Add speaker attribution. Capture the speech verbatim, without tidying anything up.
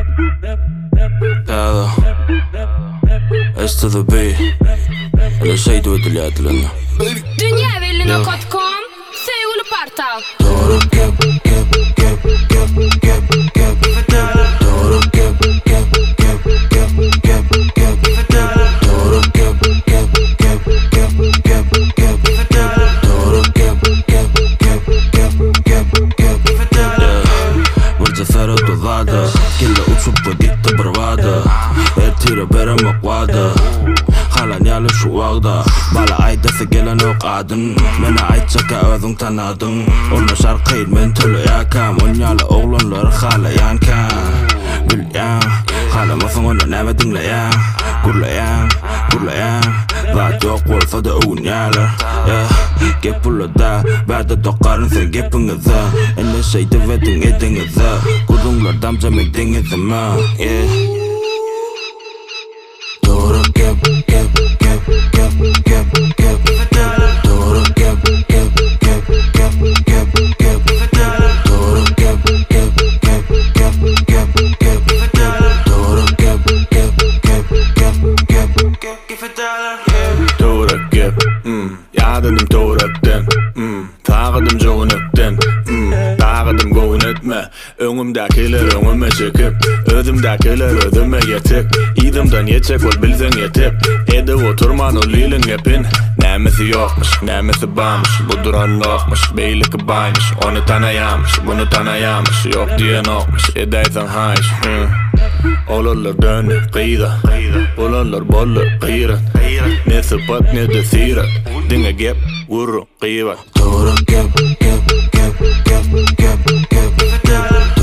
Speaker 1: Hada S to the B. Eller säg du inte lätt länge.
Speaker 2: Dünyavelli nokta com Sevgili parta.
Speaker 1: Doğru gep gep gep gep gep gep Doğru gep gep gep gep gep gep Doğru gep gep gep gep gep gep Doğru gep gep gep gep gep gep Burada ferhat olada Killa uçup bu ditte bravada Ertira berem aqvada Halan yalı şu vaqda Bala aydası gelen o qadın Mene aytçaka özün tanadın Onu şarkıyl men tülü yakam On yalı oğlanları hala yankan Bilyan Halamasın onu neme dinleyen Gurlayan, gurlayan Zat yok olsa da oğun yalı Gep bulada Bada dokarın sen gepinize Ene şeyde vedin edinize Gurunlar damca mekdinize ma Doğru gep gep gep gep gep gep Doğru gep gep gep gep gep gep Doğru gep gep gep gep gep gep Doğru gep gep gep gep gep gep
Speaker 3: Doğru gep Yağdadım doğraktan Tağıdım joğunaktan Dağıdım goğun etme Öňümdäkiler öňüme çekip Özümdäkiler özüme yetip İdimden yetecek ol bilsen yetip Edip oturman o lilin gepin Nämesi yokmuş, nämesi barmış Bu duran okmuş, beyliki baymış Onu tanayamış, bunu tanayamış Yok diyen okmuş, edeysen hayş Olarlar dönü, qıyda Olarlar bollu, qıyrat Ne sıfat ne de sirat Dinge gep, vurru, qıyvat
Speaker 1: Doğru gep gep gep gep gep gep